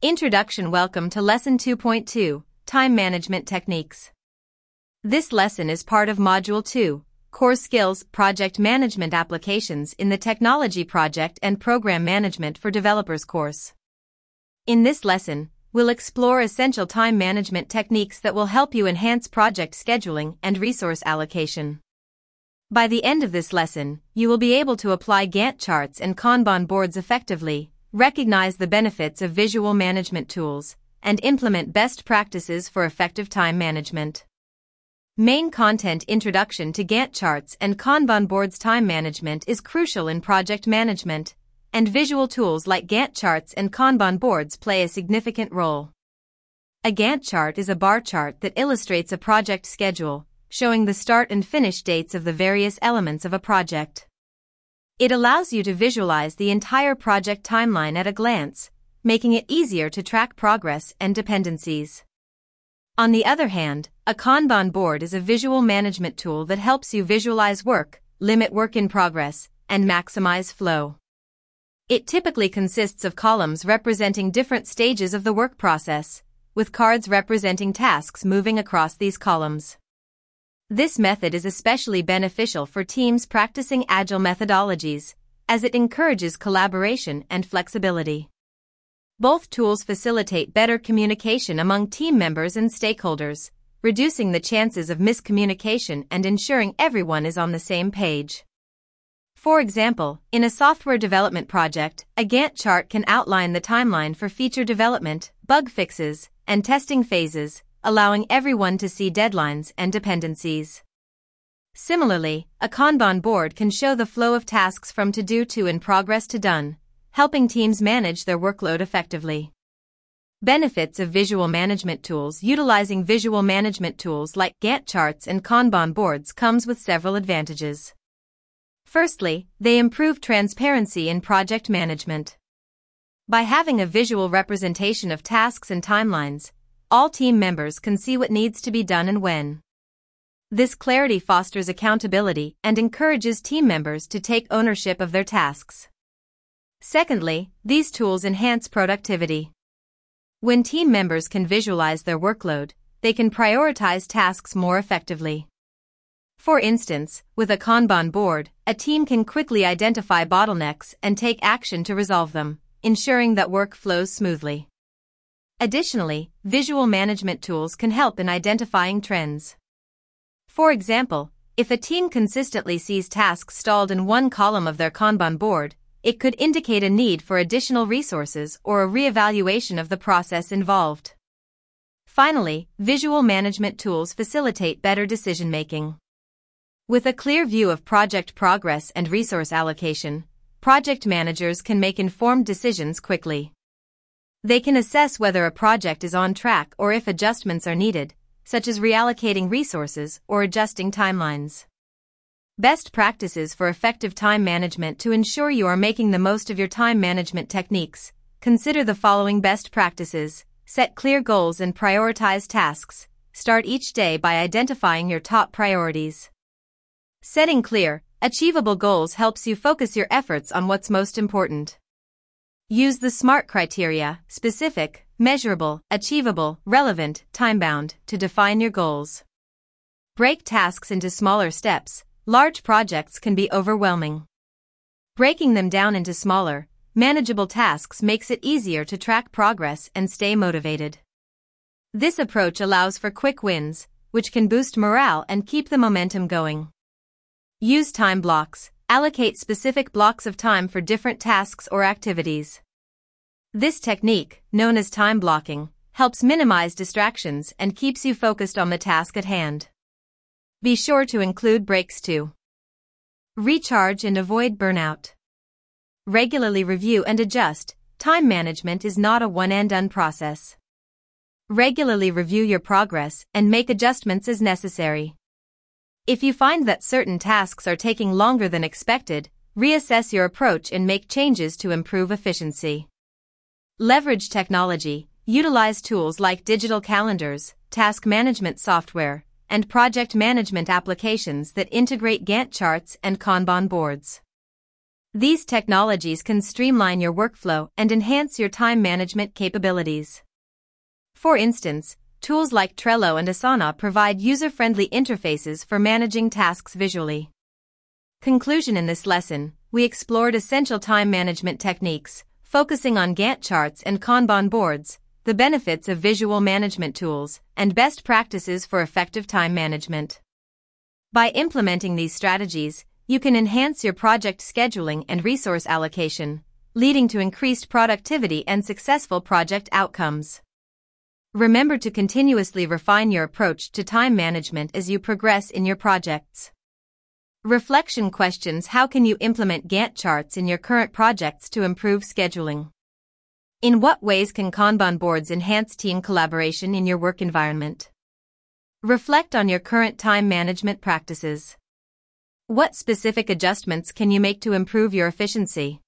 Introduction. Welcome to Lesson 2.2, Time Management Techniques. This lesson is part of Module 2, Core Skills, Project Management Applications in the Technology Project and Program Management for Developers course. In this lesson, we'll explore essential time management techniques that will help you enhance project scheduling and resource allocation. By the end of this lesson, you will be able to apply Gantt charts and Kanban boards effectively, recognize the benefits of visual management tools, and implement best practices for effective time management. Main content. Introduction to Gantt charts and Kanban boards. Time management is crucial in project management, and visual tools like Gantt charts and Kanban boards play a significant role. A Gantt chart is a bar chart that illustrates a project schedule, showing the start and finish dates of the various elements of a project. It allows you to visualize the entire project timeline at a glance, making it easier to track progress and dependencies. On the other hand, a Kanban board is a visual management tool that helps you visualize work, limit work in progress, and maximize flow. It typically consists of columns representing different stages of the work process, with cards representing tasks moving across these columns. This method is especially beneficial for teams practicing agile methodologies, as it encourages collaboration and flexibility. Both tools facilitate better communication among team members and stakeholders, reducing the chances of miscommunication and ensuring everyone is on the same page. For example, in a software development project, a Gantt chart can outline the timeline for feature development, bug fixes, and testing phases, allowing everyone to see deadlines and dependencies. Similarly, a Kanban board can show the flow of tasks from to-do to in progress to done, helping teams manage their workload effectively. Benefits of visual management tools. Utilizing visual management tools like Gantt charts and Kanban boards comes with several advantages. Firstly, they improve transparency in project management. By having a visual representation of tasks and timelines, all team members can see what needs to be done and when. This clarity fosters accountability and encourages team members to take ownership of their tasks. Secondly, these tools enhance productivity. When team members can visualize their workload, they can prioritize tasks more effectively. For instance, with a Kanban board, a team can quickly identify bottlenecks and take action to resolve them, ensuring that work flows smoothly. Additionally, visual management tools can help in identifying trends. For example, if a team consistently sees tasks stalled in one column of their Kanban board, it could indicate a need for additional resources or a reevaluation of the process involved. Finally, visual management tools facilitate better decision-making. With a clear view of project progress and resource allocation, project managers can make informed decisions quickly. They can assess whether a project is on track or if adjustments are needed, such as reallocating resources or adjusting timelines. Best practices for effective time management. To ensure you are making the most of your time management techniques, consider the following best practices. Set clear goals and prioritize tasks. Start each day by identifying your top priorities. Setting clear, achievable goals helps you focus your efforts on what's most important. Use the SMART criteria, specific, measurable, achievable, relevant, time-bound, to define your goals. Break tasks into smaller steps. Large projects can be overwhelming. Breaking them down into smaller, manageable tasks makes it easier to track progress and stay motivated. This approach allows for quick wins, which can boost morale and keep the momentum going. Use time blocks. Allocate specific blocks of time for different tasks or activities. This technique, known as time blocking, helps minimize distractions and keeps you focused on the task at hand. Be sure to include breaks too. Recharge and avoid burnout. Regularly review and adjust. Time management is not a one-and-done process. Regularly review your progress and make adjustments as necessary. If you find that certain tasks are taking longer than expected, reassess your approach and make changes to improve efficiency. Leverage technology. Utilize tools like digital calendars, task management software, and project management applications that integrate Gantt charts and Kanban boards. These technologies can streamline your workflow and enhance your time management capabilities. For instance, tools like Trello and Asana provide user-friendly interfaces for managing tasks visually. Conclusion: in this lesson, we explored essential time management techniques, focusing on Gantt charts and Kanban boards, the benefits of visual management tools, and best practices for effective time management. By implementing these strategies, you can enhance your project scheduling and resource allocation, leading to increased productivity and successful project outcomes. Remember to continuously refine your approach to time management as you progress in your projects. Reflection questions: how can you implement Gantt charts in your current projects to improve scheduling? In what ways can Kanban boards enhance team collaboration in your work environment? Reflect on your current time management practices. What specific adjustments can you make to improve your efficiency?